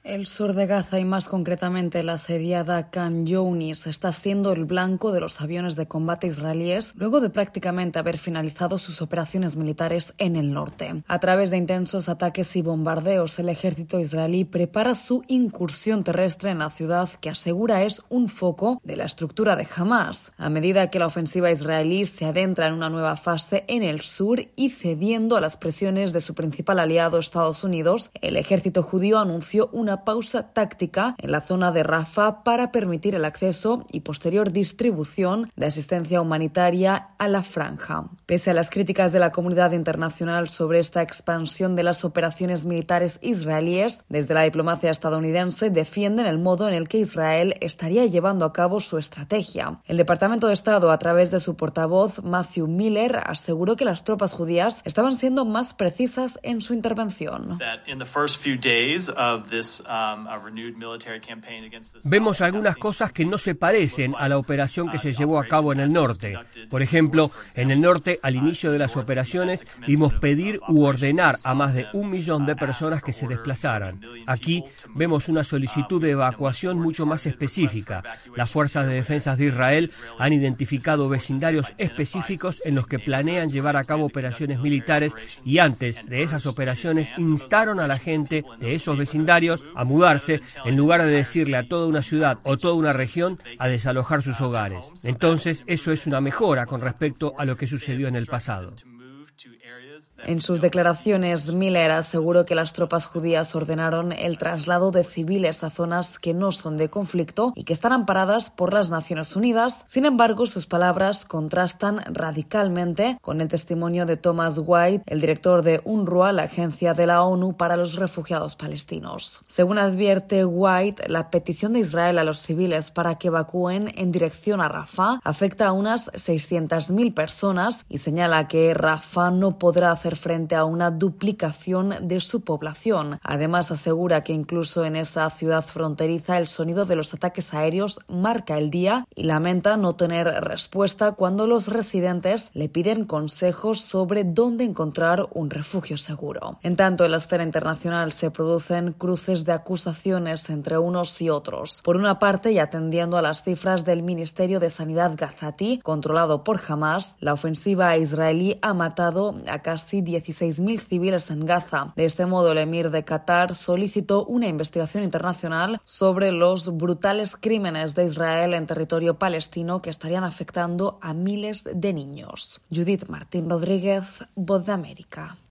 El sur de Gaza y más concretamente la asediada Khan Younis está siendo el blanco de los aviones de combate israelíes luego de prácticamente haber finalizado sus operaciones militares en el norte. A través de intensos ataques y bombardeos, el ejército israelí prepara su incursión terrestre en la ciudad que asegura es un foco de la estructura de Hamás. A medida que la ofensiva israelí se adentra en una nueva fase en el sur y cediendo a las presiones de su principal aliado Estados Unidos, el ejército judío anunció una pausa táctica en la zona de Rafah para permitir el acceso y posterior distribución de asistencia humanitaria a la franja. Pese a las críticas de la comunidad internacional sobre esta expansión de las operaciones militares israelíes, desde la diplomacia estadounidense defienden el modo en el que Israel estaría llevando a cabo su estrategia. El Departamento de Estado, a través de su portavoz Matthew Miller, aseguró que las tropas judías estaban siendo más precisas en su intervención. Vemos algunas cosas que no se parecen a la operación que se llevó a cabo en el norte. Por ejemplo, en el norte, al inicio de las operaciones, vimos pedir u ordenar a más de 1 millón de personas que se desplazaran. Aquí vemos una solicitud de evacuación mucho más específica. Las fuerzas de defensa de Israel han identificado vecindarios específicos en los que planean llevar a cabo operaciones militares y antes de esas operaciones instaron a la gente de esos vecindarios a mudarse en lugar de decirle a toda una ciudad o toda una región a desalojar sus hogares. Entonces, eso es una mejora con respecto a lo que sucedió en el pasado. En sus declaraciones, Miller aseguró que las tropas judías ordenaron el traslado de civiles a zonas que no son de conflicto y que están amparadas por las Naciones Unidas. Sin embargo, sus palabras contrastan radicalmente con el testimonio de Thomas White, el director de UNRWA, la agencia de la ONU para los refugiados palestinos. Según advierte White, la petición de Israel a los civiles para que evacúen en dirección a Rafah afecta a unas 600.000 personas y señala que Rafah no podrá hacer frente a una duplicación de su población. Además, asegura que incluso en esa ciudad fronteriza el sonido de los ataques aéreos marca el día y lamenta no tener respuesta cuando los residentes le piden consejos sobre dónde encontrar un refugio seguro. En tanto, en la esfera internacional se producen cruces de acusaciones entre unos y otros. Por una parte, y atendiendo a las cifras del Ministerio de Sanidad gazatí, controlado por Hamás, la ofensiva israelí ha matado a casi 16.000 civiles en Gaza. De este modo, el emir de Qatar solicitó una investigación internacional sobre los brutales crímenes de Israel en territorio palestino que estarían afectando a miles de niños. Judith Martín Rodríguez, Voz de América.